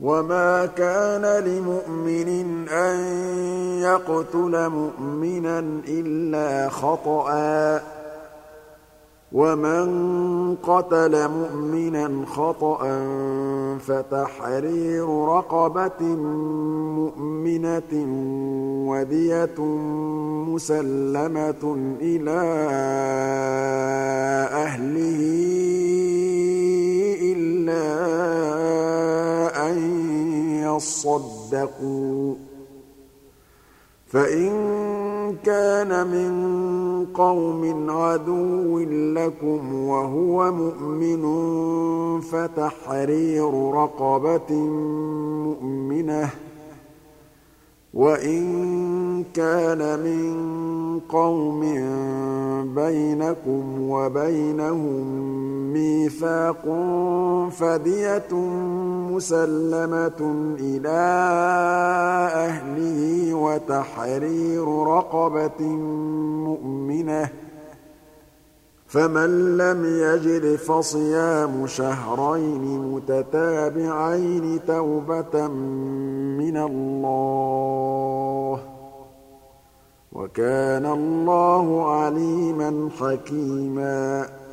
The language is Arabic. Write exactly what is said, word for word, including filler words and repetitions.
وَمَا كَانَ لِمُؤْمِنٍ أَن يَقْتُلَ مُؤْمِنًا إِلَّا خَطَأً ۚ وَمَن قَتَلَ مُؤْمِنًا خَطَأً فَتَحْرِيرُ رَقَبَةٍ مُّؤْمِنَةٍ وَدِيَةٌ مُّسَلَّمَةٌ إِلَىٰ أَهْلِهِ إِلَّا أَن يَصَّدَّقُوا ۚ فَإِن كَانَ مِن قَوْمٍ عَدُوٍّ لَّكُمْ وَهُوَ مُؤْمِنٌ فَتَحْرِيرُ رَقَبَةٍ مُّؤْمِنَةٍ ۖ وَإِن كَانَ مِن قَوْمٍ بَيْنَكُمْ وَبَيْنَهُم مِّيثَاقٌ فَدِيَةٌ مُّسَلَّمَةٌ إِلَىٰ أَهْلِهِ وَتَحْرِيرُ رَقَبَةٍ مُّؤْمِنَةٍ ۖ فَمَن لَّمْ يَجِدْ فَصِيَامُ شَهْرَيْنِ مُتَتَابِعَيْنِ تَوْبَةً مِّنَ اللَّهِ ۗ وَكَانَ اللَّهُ عَلِيمًا حَكِيمًا.